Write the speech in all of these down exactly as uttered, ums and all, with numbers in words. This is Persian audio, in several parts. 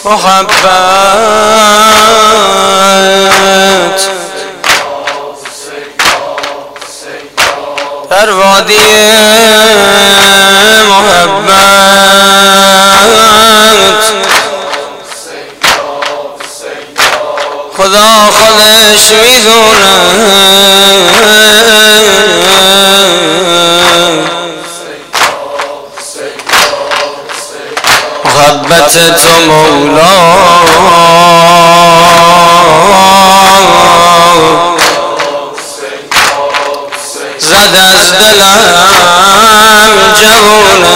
محبت در وادی محبت خدا خودش میدونه محبت تو مولا زد از دلم جوونه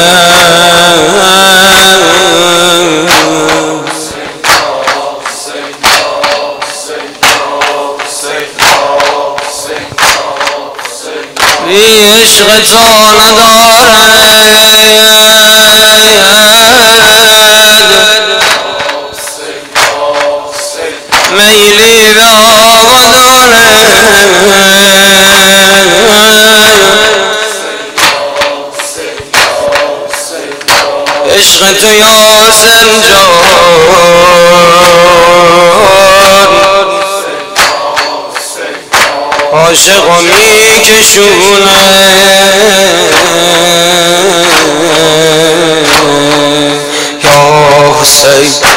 بی عشق تو ندارد میلی به آقا دارد عشق تو یاسر جان عاشق و میکشونه یا حسین